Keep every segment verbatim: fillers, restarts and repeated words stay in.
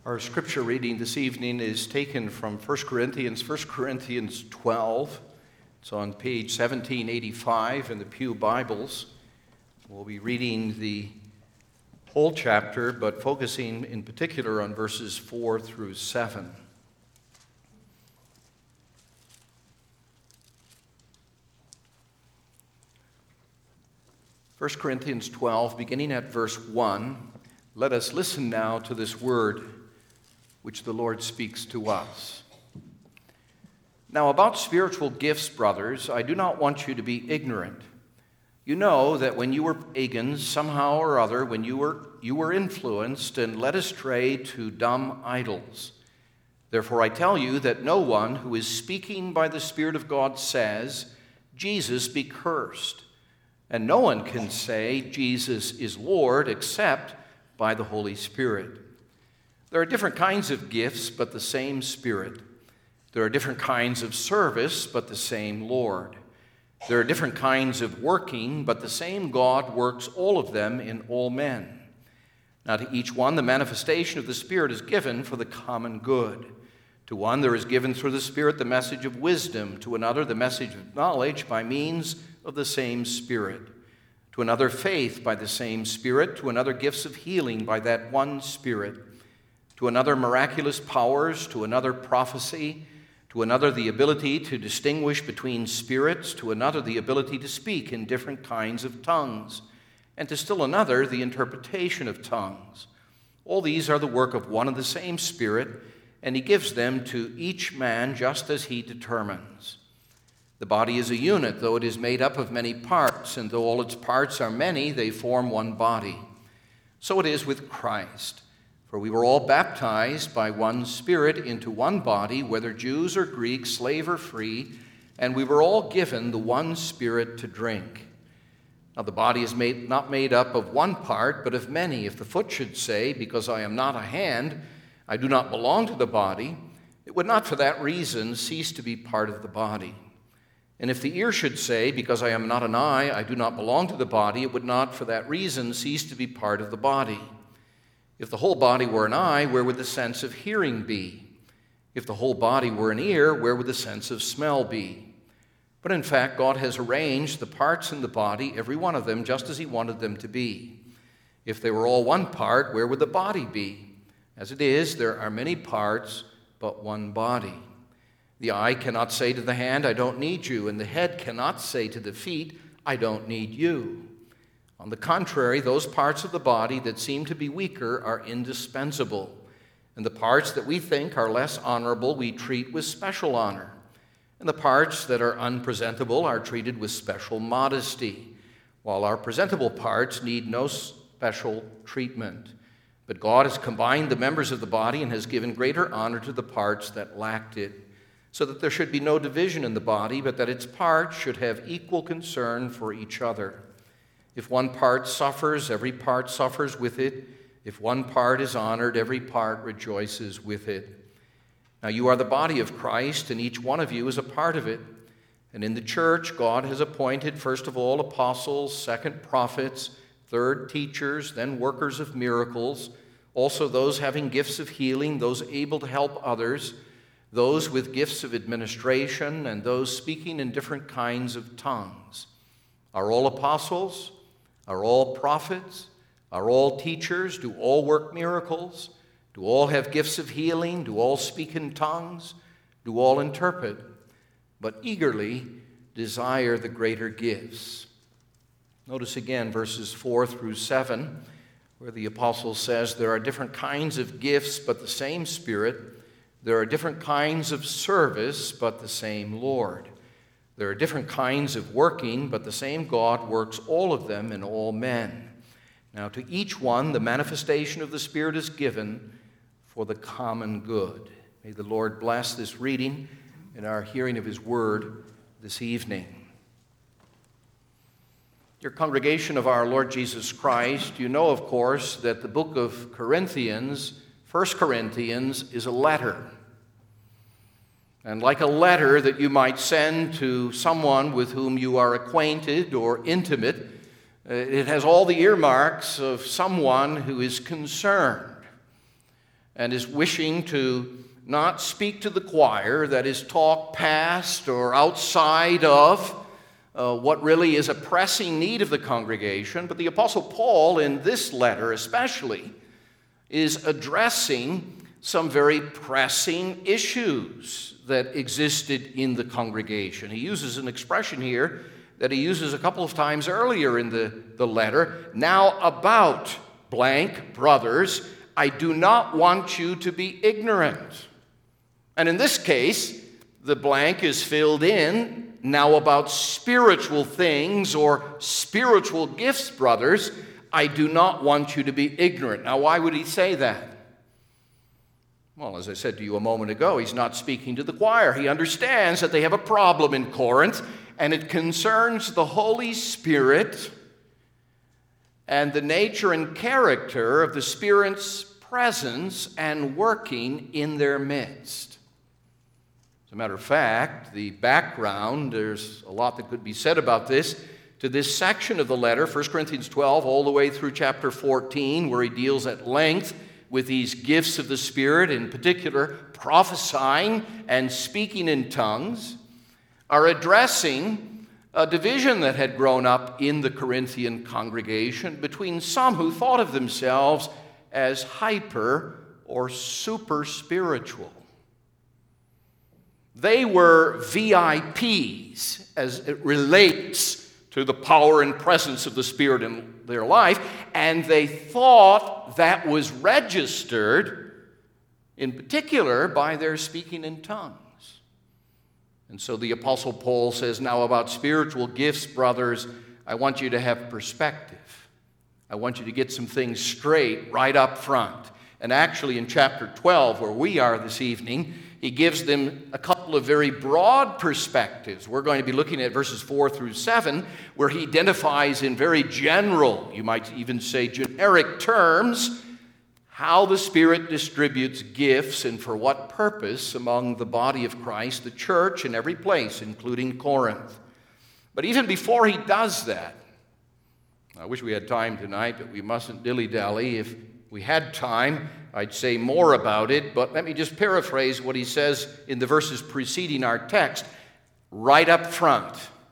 Our scripture reading this evening is taken from First Corinthians, First Corinthians twelve. It's on page seventeen eighty-five in the Pew Bibles. We'll be reading the whole chapter, but focusing in particular on verses four through seven. First Corinthians twelve, beginning at verse one. Let us listen now to this word which the Lord speaks to us. Now about spiritual gifts, brothers, I do not want you to be ignorant. You know that when you were pagans, somehow or other, when you were, you were influenced and led astray to dumb idols. Therefore I tell you that no one who is speaking by the Spirit of God says, Jesus be cursed. And no one can say, Jesus is Lord, except by the Holy Spirit. There are different kinds of gifts, but the same Spirit. There are different kinds of service, but the same Lord. There are different kinds of working, but the same God works all of them in all men. Now to each one the manifestation of the Spirit is given for the common good. To one there is given through the Spirit the message of wisdom, to another the message of knowledge by means of the same Spirit, to another faith by the same Spirit, to another gifts of healing by that one Spirit, to another miraculous powers, to another prophecy, to another the ability to distinguish between spirits, to another the ability to speak in different kinds of tongues, and to still another the interpretation of tongues. All these are the work of one and the same Spirit, and he gives them to each man just as he determines. The body is a unit, though it is made up of many parts, and though all its parts are many, they form one body. So it is with Christ. For we were all baptized by one Spirit into one body, whether Jews or Greeks, slave or free, and we were all given the one Spirit to drink. Now the body is made, not made up of one part, but of many. If the foot should say, because I am not a hand, I do not belong to the body, it would not for that reason cease to be part of the body. And if the ear should say, because I am not an eye, I do not belong to the body, it would not for that reason cease to be part of the body. If the whole body were an eye, where would the sense of hearing be? If the whole body were an ear, where would the sense of smell be? But in fact, God has arranged the parts in the body, every one of them, just as he wanted them to be. If they were all one part, where would the body be? As it is, there are many parts, but one body. The eye cannot say to the hand, I don't need you, and the head cannot say to the feet, I don't need you. On the contrary, those parts of the body that seem to be weaker are indispensable, and the parts that we think are less honorable we treat with special honor, and the parts that are unpresentable are treated with special modesty, while our presentable parts need no special treatment. But God has combined the members of the body and has given greater honor to the parts that lacked it, so that there should be no division in the body, but that its parts should have equal concern for each other. If one part suffers, every part suffers with it. If one part is honored, every part rejoices with it. Now you are the body of Christ, and each one of you is a part of it. And in the church, God has appointed, first of all, apostles, second, prophets, third, teachers, then workers of miracles, also those having gifts of healing, those able to help others, those with gifts of administration, and those speaking in different kinds of tongues. Are all apostles? Are all prophets? Are all teachers? Do all work miracles? Do all have gifts of healing? Do all speak in tongues? Do all interpret? But eagerly desire the greater gifts. Notice again verses four through seven, where the apostle says there are different kinds of gifts, but the same Spirit. There are different kinds of service, but the same Lord. There are different kinds of working, but the same God works all of them in all men. Now to each one the manifestation of the Spirit is given for the common good. May the Lord bless this reading and our hearing of his word this evening. Dear congregation of our Lord Jesus Christ, you know, of course, that the book of Corinthians, First Corinthians, is a letter. And like a letter that you might send to someone with whom you are acquainted or intimate, it has all the earmarks of someone who is concerned. and is wishing to not speak to the choir, that is, talk past or outside of uh, what really is a pressing need of the congregation. But the Apostle Paul, in this letter especially, is addressing some very pressing issues that existed in the congregation. He uses an expression here that he uses a couple of times earlier in the, the letter. Now about blank, brothers, I do not want you to be ignorant. And in this case, the blank is filled in. Now about spiritual things or spiritual gifts, brothers, I do not want you to be ignorant. Now, why would he say that? Well, as I said to you a moment ago, he's not speaking to the choir. He understands that they have a problem in Corinth, and it concerns the Holy Spirit and the nature and character of the Spirit's presence and working in their midst. As a matter of fact, the background, there's a lot that could be said about this, to this section of the letter, First Corinthians twelve, all the way through chapter fourteen, where he deals at length with these gifts of the Spirit, in particular prophesying and speaking in tongues, are addressing a division that had grown up in the Corinthian congregation between some who thought of themselves as hyper or super spiritual. They were V I Ps as it relates to the power and presence of the Spirit in their life, and they thought that was registered in particular by their speaking in tongues. And so the Apostle Paul says, now about spiritual gifts, brothers, I want you to have perspective. I want you to get some things straight right up front. And actually in chapter twelve, where we are this evening, he gives them a couple of very broad perspectives. We're going to be looking at verses four through seven, where he identifies in very general, you might even say generic terms, how the Spirit distributes gifts and for what purpose among the body of Christ, the church in every place, including Corinth. But even before he does that, I wish we had time tonight, but we mustn't dilly-dally. If we had time, I'd say more about it, but let me just paraphrase what he says in the verses preceding our text. Right up front,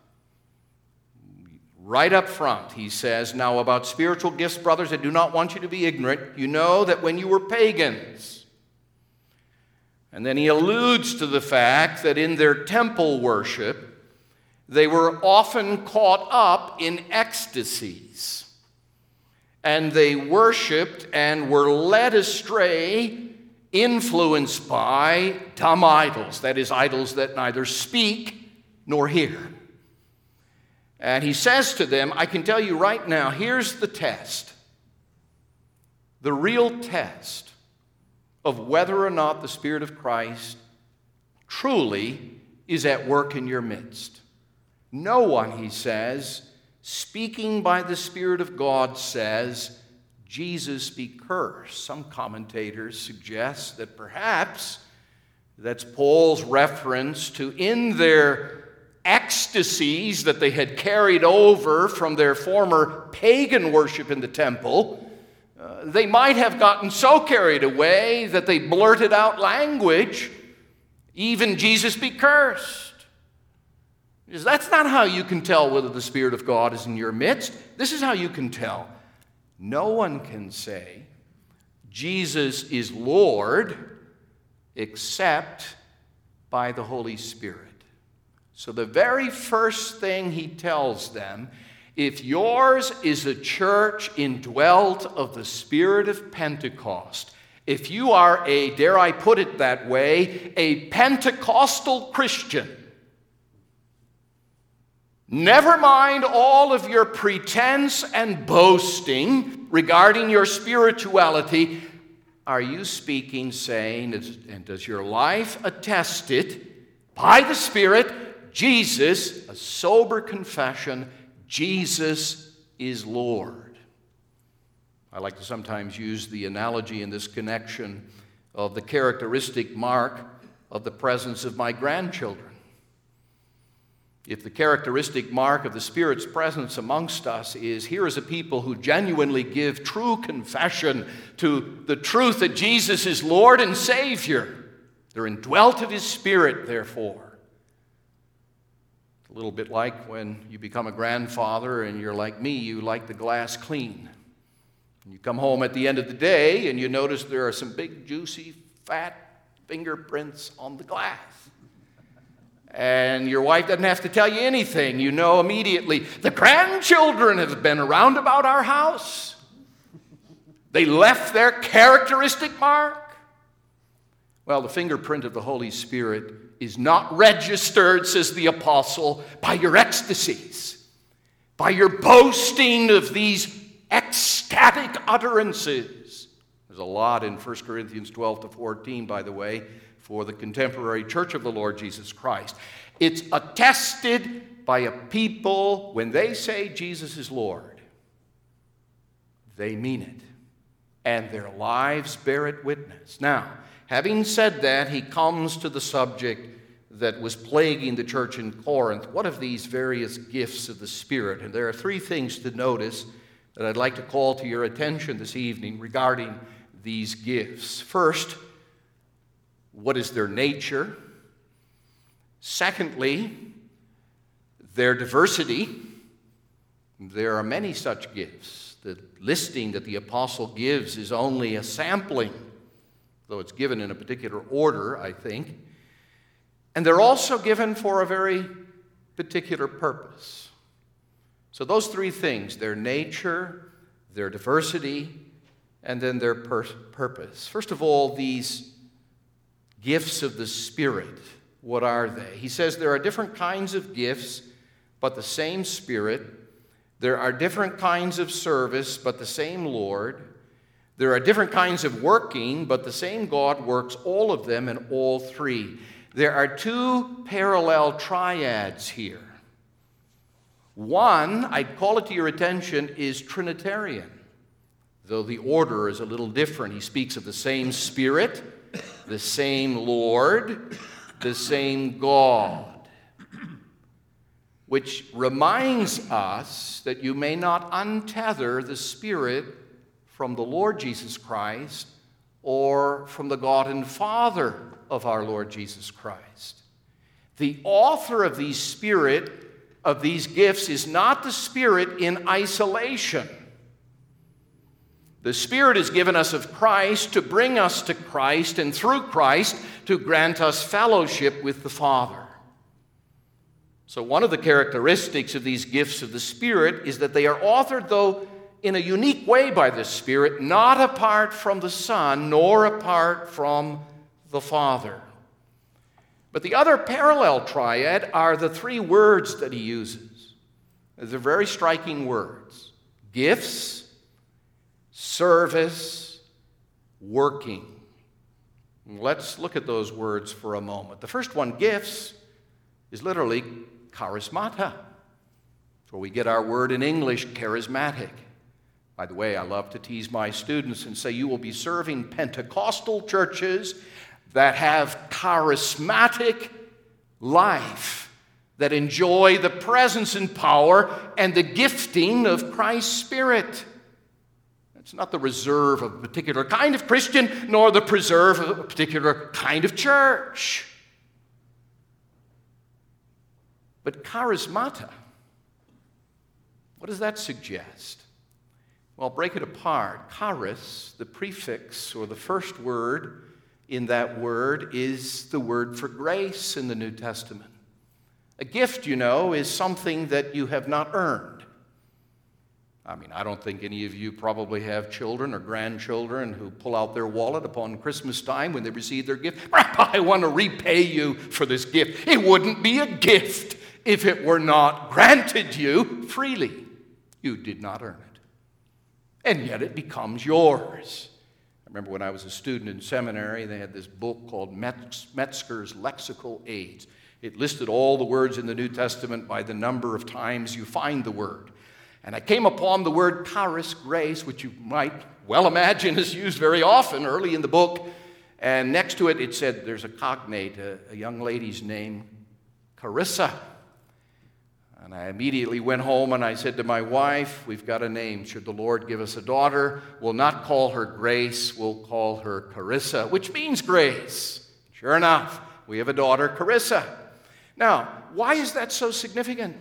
right up front, he says, now about spiritual gifts, brothers, I do not want you to be ignorant. You know that when you were pagans. And then he alludes to the fact that in their temple worship, they were often caught up in ecstasies. And they worshiped and were led astray, influenced by dumb idols, that is, idols that neither speak nor hear. And he says to them, I can tell you right now, here's the test. The real test of whether or not the Spirit of Christ truly is at work in your midst. No one, he says, speaking by the Spirit of God says, Jesus be cursed. Some commentators suggest that perhaps that's Paul's reference to in their ecstasies that they had carried over from their former pagan worship in the temple, uh, they might have gotten so carried away that they blurted out language, even Jesus be cursed. Because that's not how you can tell whether the Spirit of God is in your midst. This is how you can tell. No one can say Jesus is Lord except by the Holy Spirit. So the very first thing he tells them, if yours is a church indwelt of the Spirit of Pentecost, if you are a, dare I put it that way, a Pentecostal Christian, never mind all of your pretense and boasting regarding your spirituality. Are you speaking, saying, and does your life attest it, by the Spirit, Jesus, a sober confession, Jesus is Lord? I like to sometimes use the analogy in this connection of the characteristic mark of the presence of my grandchildren. If the characteristic mark of the Spirit's presence amongst us is here is a people who genuinely give true confession to the truth that Jesus is Lord and Savior, they're indwelt of His Spirit, therefore. It's a little bit like when you become a grandfather and you're like me, you like the glass clean. And you come home at the end of the day and you notice there are some big, juicy, fat fingerprints on the glass. And your wife doesn't have to tell you anything. You know immediately, the grandchildren have been around about our house. They left their characteristic mark. Well, the fingerprint of the Holy Spirit is not registered, says the apostle, by your ecstasies, by your boasting of these ecstatic utterances. There's a lot in First Corinthians twelve to fourteen, by the way, for the contemporary church of the Lord Jesus Christ. It's attested by a people, when they say Jesus is Lord, they mean it, and their lives bear it witness. Now, having said that, he comes to the subject that was plaguing the church in Corinth. What of these various gifts of the Spirit? And there are three things to notice that I'd like to call to your attention this evening regarding these gifts. First, what is their nature? Secondly, their diversity. There are many such gifts. The listing that the apostle gives is only a sampling, though it's given in a particular order, I think. And they're also given for a very particular purpose. So those three things, their nature, their diversity, and then their pur- purpose. First of all, these gifts of the Spirit, what are they? He says there are different kinds of gifts, but the same Spirit. There are different kinds of service, but the same Lord. There are different kinds of working, but the same God works all of them in all three. There are two parallel triads here. One, I'd call it to your attention, is Trinitarian, though the order is a little different. He speaks of the same Spirit, the same Lord, the same God, which reminds us that you may not untether the Spirit from the Lord Jesus Christ or from the God and Father of our Lord Jesus Christ. The author of these Spirit, of these gifts, is not the Spirit in isolation. The Spirit is given us of Christ to bring us to Christ, and through Christ to grant us fellowship with the Father. So one of the characteristics of these gifts of the Spirit is that they are authored, though in a unique way by the Spirit, not apart from the Son, nor apart from the Father. But the other parallel triad are the three words that he uses. They're very striking words: gifts, service, working. Let's look at those words for a moment. The first one, gifts, is literally charismata. That's where we get our word in English, charismatic. By the way, I love to tease my students and say you will be serving Pentecostal churches that have charismatic life, that enjoy the presence and power and the gifting of Christ's Spirit. It's not the reserve of a particular kind of Christian, nor the preserve of a particular kind of church. But charismata, what does that suggest? Well, break it apart. Charis, the prefix or the first word in that word, is the word for grace in the New Testament. A gift, you know, is something that you have not earned. I mean, I don't think any of you probably have children or grandchildren who pull out their wallet upon Christmas time when they receive their gift. I want to repay you for this gift. It wouldn't be a gift if it were not granted you freely. You did not earn it. And yet it becomes yours. I remember when I was a student in seminary, they had this book called Metzger's Lexical Aids. It listed all the words in the New Testament by the number of times you find the word. And I came upon the word charis, grace, which you might well imagine is used very often early in the book. And next to it, it said there's a cognate, a, a young lady's name, Carissa. And I immediately went home and I said to my wife, we've got a name. Should the Lord give us a daughter, we'll not call her Grace, we'll call her Carissa, which means grace. Sure enough, we have a daughter, Carissa. Now, why is that so significant?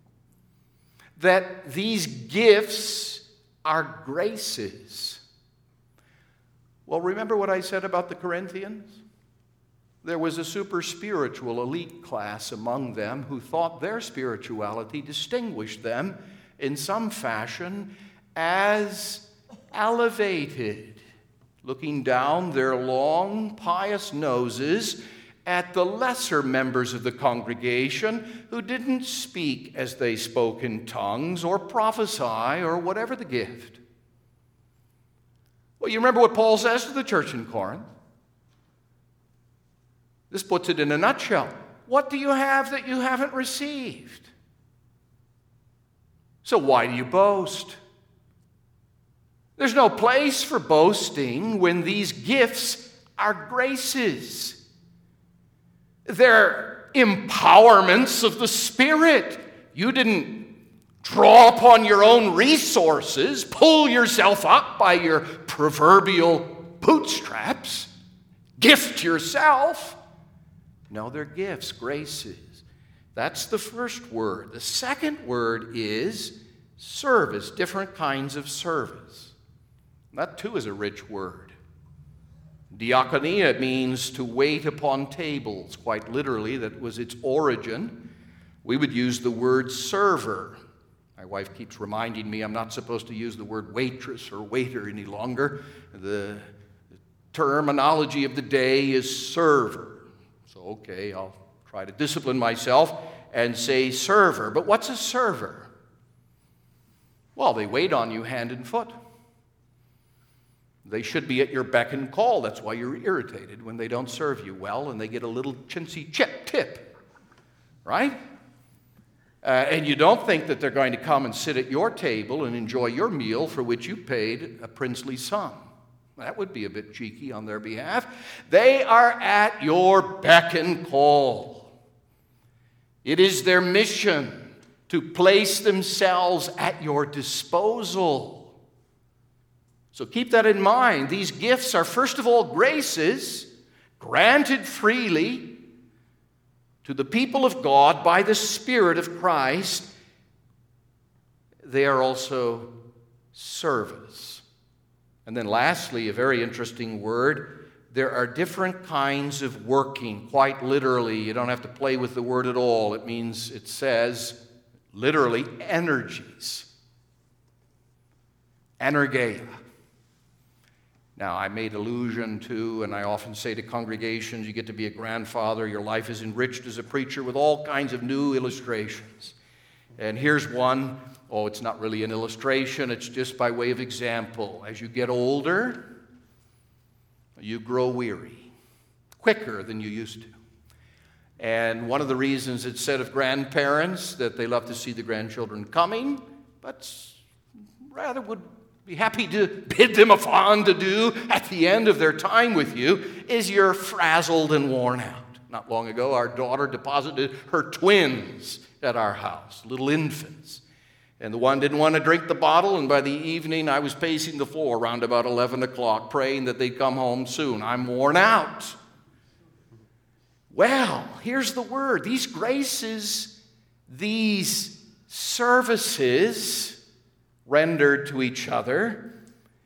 That these gifts are graces. Well, remember what I said about the Corinthians? There was a super spiritual elite class among them who thought their spirituality distinguished them in some fashion as elevated, looking down their long, pious noses at the lesser members of the congregation who didn't speak as they spoke in tongues or prophesy or whatever the gift. Well, you remember what Paul says to the church in Corinth? This puts it in a nutshell. What do you have that you haven't received? So why do you boast? There's no place for boasting when these gifts are graces. They're empowerments of the Spirit. You didn't draw upon your own resources, pull yourself up by your proverbial bootstraps, gift yourself. No, they're gifts, graces. That's the first word. The second word is service, different kinds of service. That too is a rich word. Diakonia means to wait upon tables. Quite literally, that was its origin. We would use the word server. My wife keeps reminding me I'm not supposed to use the word waitress or waiter any longer. The terminology of the day is server. So, okay, I'll try to discipline myself and say server. But what's a server? Well, they wait on you hand and foot. They should be at your beck and call. That's why you're irritated when they don't serve you well and they get a little chintzy chip tip, right? Uh, and you don't think that they're going to come and sit at your table and enjoy your meal for which you paid a princely sum. That would be a bit cheeky on their behalf. They are at your beck and call. It is their mission to place themselves at your disposal. So keep that in mind. These gifts are, first of all, graces granted freely to the people of God by the Spirit of Christ. They are also service. And then lastly, a very interesting word, there are different kinds of working, quite literally. You don't have to play with the word at all. It means, it says, literally, energies. Energeia. Now, I made allusion to, and I often say to congregations, you get to be a grandfather, your life is enriched as a preacher with all kinds of new illustrations. And here's one. Oh, it's not really an illustration, it's just by way of example. As you get older, you grow weary, quicker than you used to. And one of the reasons it's said of grandparents that they love to see the grandchildren coming, but rather would be happy to bid them a fond adieu at the end of their time with you, is you're frazzled and worn out. Not long ago, our daughter deposited her twins at our house, little infants. And the one didn't want to drink the bottle, and by the evening I was pacing the floor around about eleven o'clock, praying that they'd come home soon. I'm worn out. Well, here's the word. These graces, these services rendered to each other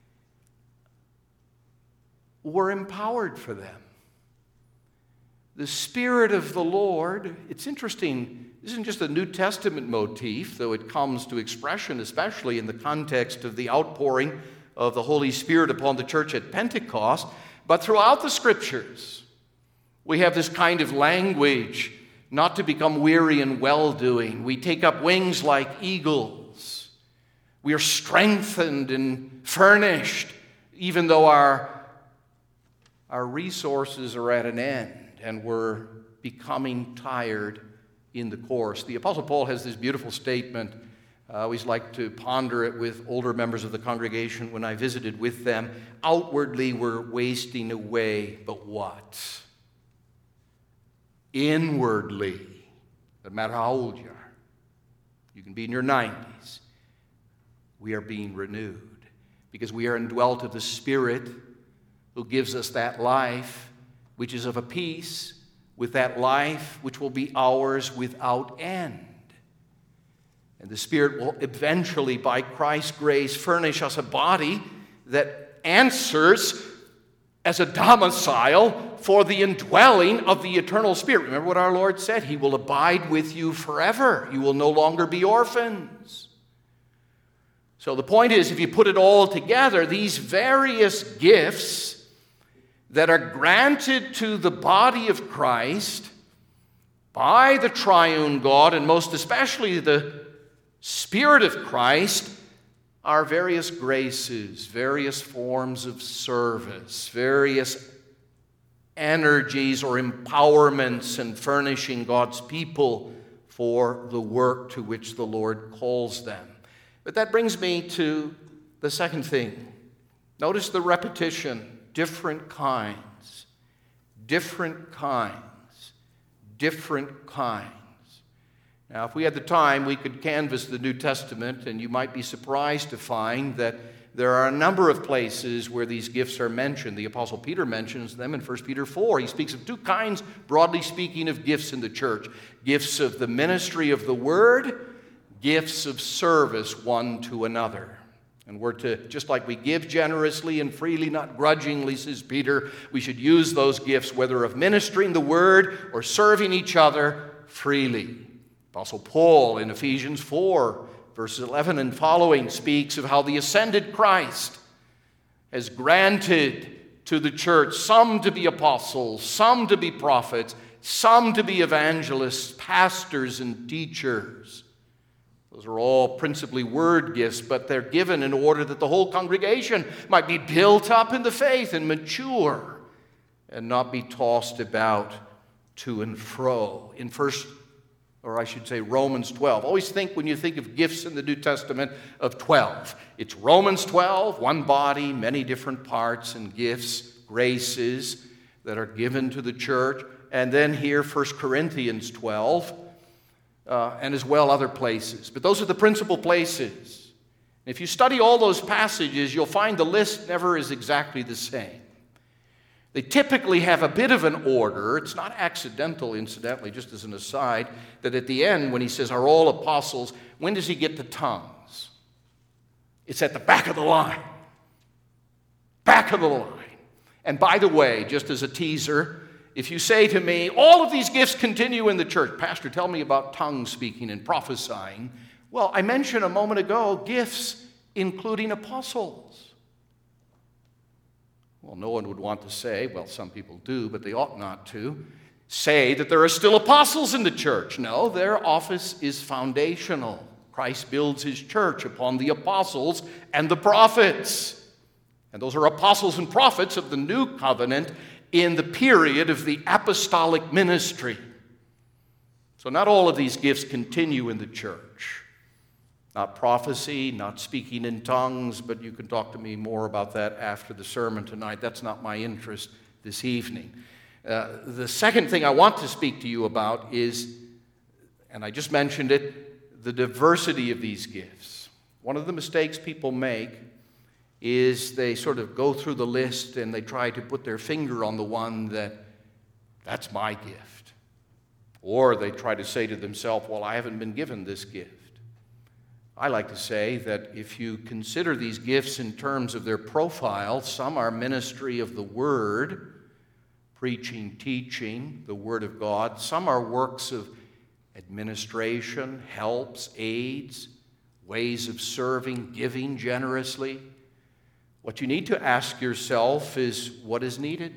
were empowered for them. The Spirit of the Lord, it's interesting, this isn't just a New Testament motif, though it comes to expression, especially in the context of the outpouring of the Holy Spirit upon the church at Pentecost, but throughout the Scriptures, we have this kind of language, not to become weary in well-doing. We take up wings like eagles. We are strengthened and furnished, even though our, our resources are at an end and we're becoming tired in the course. The Apostle Paul has this beautiful statement. I always like to ponder it with older members of the congregation when I visited with them. Outwardly, we're wasting away, but what? Inwardly, no matter how old you are, You can be in your nineties. We are being renewed because we are indwelt of the Spirit who gives us that life which is of a piece with that life which will be ours without end. And the Spirit will eventually, by Christ's grace, furnish us a body that answers as a domicile for the indwelling of the eternal Spirit. Remember what our Lord said? He will abide with you forever. You will no longer be orphans. So the point is, if you put it all together, these various gifts that are granted to the body of Christ by the triune God, and most especially the Spirit of Christ, are various graces, various forms of service, various energies or empowerments in furnishing God's people for the work to which the Lord calls them. But that brings me to the second thing. Notice the repetition: different kinds, different kinds, different kinds. Now, if we had the time, we could canvass the New Testament, and you might be surprised to find that there are a number of places where these gifts are mentioned. The Apostle Peter mentions them in First Peter four. He speaks of two kinds, broadly speaking, of gifts in the church: gifts of the ministry of the Word, gifts of service one to another. And we're to, just like we give generously and freely, not grudgingly, says Peter, we should use those gifts, whether of ministering the Word or serving each other, freely. Apostle Paul in Ephesians four, verses eleven and following, speaks of how the ascended Christ has granted to the church some to be apostles, some to be prophets, some to be evangelists, pastors, and teachers. Those are all principally word gifts, but they're given in order that the whole congregation might be built up in the faith and mature and not be tossed about to and fro. In First, or I should say Romans twelve. Always think, when you think of gifts in the New Testament, of twelve. It's Romans twelve, one body, many different parts and gifts, graces that are given to the church. And then here, First Corinthians twelve. Uh, and as well other places. But those are the principal places. If you study all those passages, you'll find the list never is exactly the same. They typically have a bit of an order. It's not accidental, incidentally, just as an aside, that at the end, when he says, are all apostles, when does he get to tongues? It's at the back of the line. Back of the line. And by the way, just as a teaser, if you say to me, all of these gifts continue in the church, Pastor, tell me about tongue speaking and prophesying. Well, I mentioned a moment ago gifts including apostles. Well, no one would want to say, well, some people do, but they ought not to, say that there are still apostles in the church. No, their office is foundational. Christ builds his church upon the apostles and the prophets. And those are apostles and prophets of the new covenant in the period of the apostolic ministry. So not all of these gifts continue in the church. Not prophecy, not speaking in tongues, but you can talk to me more about that after the sermon tonight. That's not my interest this evening. Uh, the second thing I want to speak to you about is, and I just mentioned it, the diversity of these gifts. One of the mistakes people make is they sort of go through the list and they try to put their finger on the one that, that's my gift. Or they try to say to themselves, well, I haven't been given this gift. I like to say that if you consider these gifts in terms of their profile, some are ministry of the Word, preaching, teaching the Word of God. Some are works of administration, helps, aids, ways of serving, giving generously. What you need to ask yourself is, what is needed?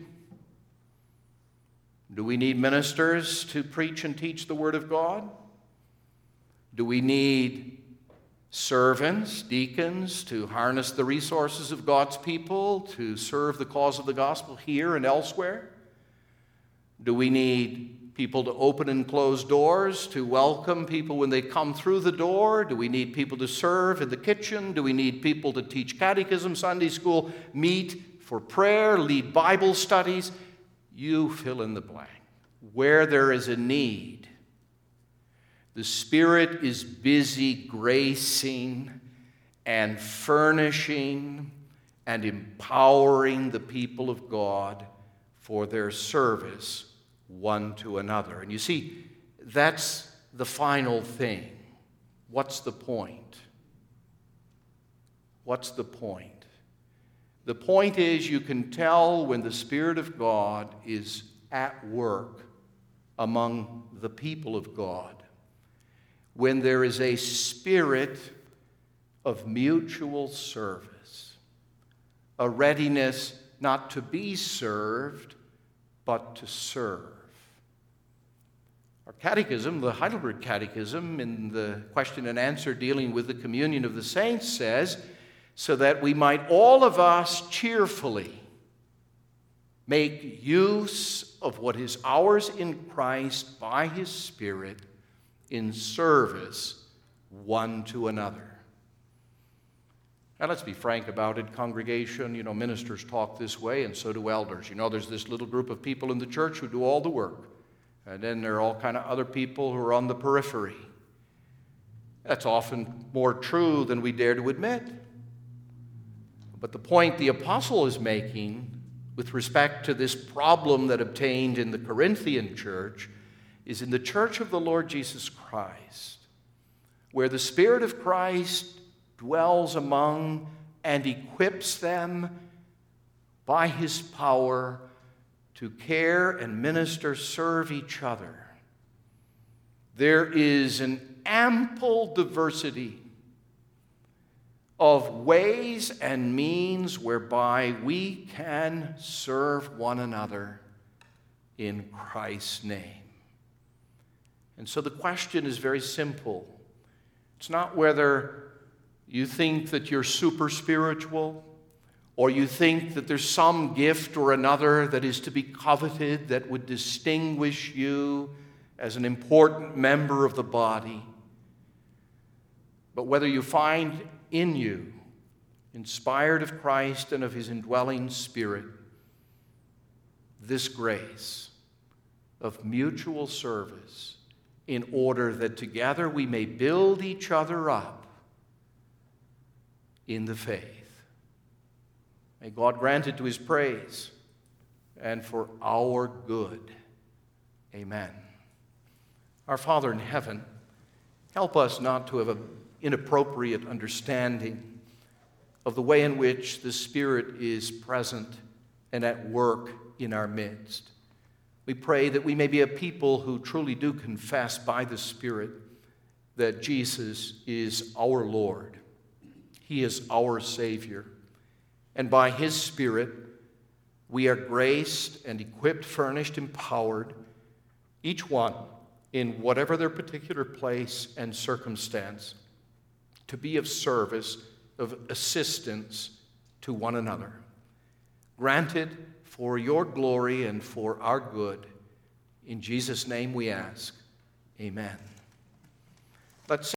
Do we need ministers to preach and teach the Word of God? Do we need servants, deacons, to harness the resources of God's people, to serve the cause of the gospel here and elsewhere? Do we need people to open and close doors, to welcome people when they come through the door? Do we need people to serve in the kitchen? Do we need people to teach catechism, Sunday school, meet for prayer, lead Bible studies? You fill in the blank. Where there is a need, The Spirit is busy gracing and furnishing and empowering the people of God for their service one to another. And you see, that's the final thing. What's the point? What's the point? The point is, you can tell when the Spirit of God is at work among the people of God, when there is a spirit of mutual service, a readiness not to be served, but to serve. Our catechism, the Heidelberg Catechism, in the question and answer dealing with the communion of the saints says, so that we might all of us cheerfully make use of what is ours in Christ by His Spirit in service one to another. Now, let's be frank about it, congregation. You know, ministers talk this way, and so do elders. You know, there's this little group of people in the church who do all the work. And then there are all kind of other people who are on the periphery. That's often more true than we dare to admit. But the point the apostle is making with respect to this problem that obtained in the Corinthian church is in the church of the Lord Jesus Christ, where the Spirit of Christ dwells among and equips them by His power to care and minister, serve each other. There is an ample diversity of ways and means whereby we can serve one another in Christ's name. And so the question is very simple. It's not whether you think that you're super spiritual, or you think that there's some gift or another that is to be coveted that would distinguish you as an important member of the body, but whether you find in you, inspired of Christ and of His indwelling Spirit, this grace of mutual service in order that together we may build each other up in the faith. May God grant it to His praise and for our good. Amen. Our Father in heaven, help us not to have an inappropriate understanding of the way in which the Spirit is present and at work in our midst. We pray that we may be a people who truly do confess by the Spirit that Jesus is our Lord. He is our Savior. And by His Spirit, we are graced and equipped, furnished, empowered, each one in whatever their particular place and circumstance, to be of service, of assistance to one another. Granted for your glory and for our good. In Jesus' name we ask. Amen. Let's